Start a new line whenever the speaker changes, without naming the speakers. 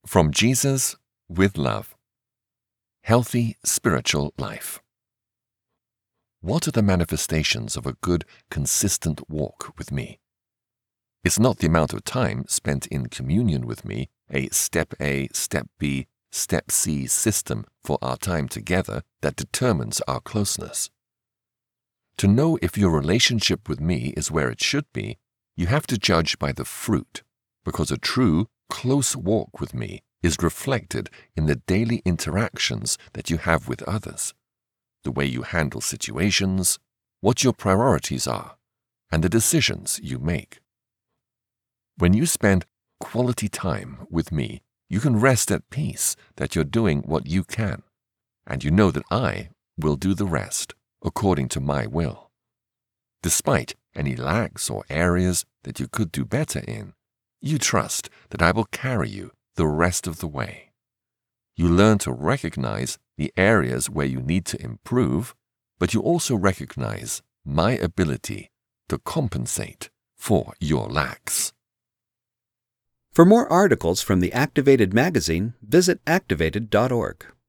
From Jesus with love. Healthy spiritual life. What are the manifestations of a good, consistent walk with me? It's not the amount of time spent in communion with me, a step A, step B, step C system for our time together that determines our closeness. To know if your relationship with me is where it should be, you have to judge by the fruit, because a true, close walk with me is reflected in the daily interactions that you have with others, the way you handle situations, what your priorities are, and the decisions you make. When you spend quality time with me, you can rest at peace that you're doing what you can, and you know that I will do the rest according to my will. Despite any lacks or areas that you could do better in, you trust that I will carry you the rest of the way. You learn to recognize the areas where you need to improve, but you also recognize my ability to compensate for your lacks.
For more articles from the Activated magazine, visit activated.org.